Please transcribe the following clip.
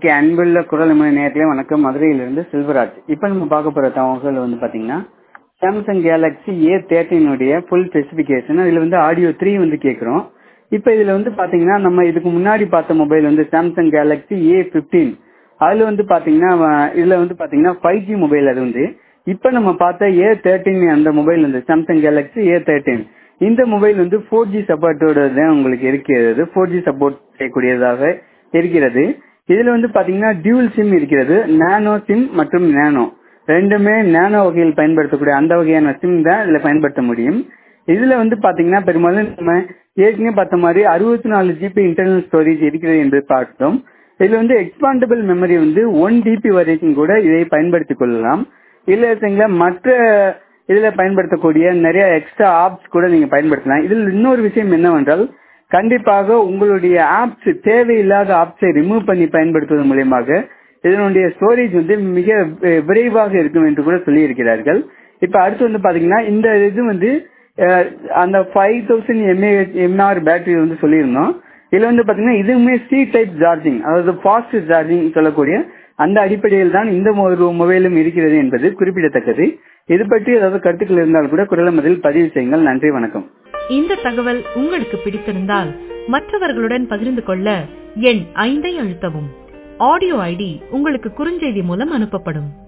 Okay, அன்புள்ள குரல் நேயர்களே வணக்கம். மதுரையிலிருந்து செல்வராஜ். இப்ப நம்ம பார்க்க போற தகவல்கள் பாத்தீங்கன்னா சாம்சங் கேலக்ஸி A13 உடைய ஃபுல் ஸ்பெசிபிகேஷன். இதுல ஆடியோ 3 கேக்குறோம். இப்ப இதுல பாத்தீங்கன்னா நம்ம இதுக்கு முன்னாடி பார்த்த மொபைல் சாம்சங் கேலக்ஸி A15. அதுல பாத்தீங்கன்னா இதுல பாத்தீங்கன்னா 5G மொபைல். அது இப்ப நம்ம பார்த்த A13 அந்த மொபைல் சாம்சங் கேலக்ஸி A13 இந்த மொபைல் 4G சப்போர்ட்டோட உங்களுக்கு இருக்கிறது. 4G சப்போர்ட் செய்யக்கூடியதாக இருக்கிறது. இதுல பாத்தீங்கன்னா டியூல் சிம் இருக்கிறது. நானோ சிம் மற்றும் நானோ ரெண்டுமே நானோ வகையில் பயன்படுத்தக்கூடிய அந்த வகையான சிம் தான் இதுல பயன்படுத்த முடியும். இதுல பாத்தீங்கன்னா பெரும்பாலும் நம்ம ஏற்கனவே பார்த்த மாதிரி 64 GB இன்டர்னல் ஸ்டோரேஜ் இருக்கிறது என்று பார்த்தோம். இதுல எக்ஸ்பாண்டபிள் மெமரி 1 GB வரைக்கும் கூட இதை பயன்படுத்திக் கொள்ளலாம். இல்ல மற்ற இதுல பயன்படுத்தக்கூடிய நிறைய எக்ஸ்ட்ரா ஆப்ஸ் கூட நீங்க பயன்படுத்தலாம். இதுல இன்னொரு விஷயம் என்னவென்றால், கண்டிப்பாக உங்களுடைய ஆப்ஸ் தேவையில்லாத ஆப்ஸை ரிமூவ் பண்ணி பயன்படுத்துவதன் மூலமாக இதனுடைய ஸ்டோரேஜ் மிக விரைவாக இருக்கும் என்று கூட சொல்லி இருக்கிறார்கள். இப்ப அடுத்து பாத்தீங்கன்னா இந்த இது அந்த 5000 mAh பேட்டரி சொல்லியிருந்தோம். இதுல பாத்தீங்கன்னா இதுவுமே C டைப் சார்ஜிங், அதாவது ஃபாஸ்ட் சார்ஜிங் சொல்லக்கூடிய அந்த அடிப்படையில் தான் இந்த ஒரு மொபைலும் இருக்கிறது என்பது குறிப்பிடத்தக்கது. இது பற்றி ஏதாவது கருத்துக்கள் இருந்தால் கூட குரல் பதிவு செய்யுங்கள். நன்றி, வணக்கம். இந்த தகவல் உங்களுக்கு பிடித்திருந்தால் மற்றவர்களுடன் பகிர்ந்து கொள்ள எண் 5 அழுத்தவும். ஆடியோ ஐடி உங்களுக்கு குறுஞ்செய்தி மூலம் அனுப்பப்படும்.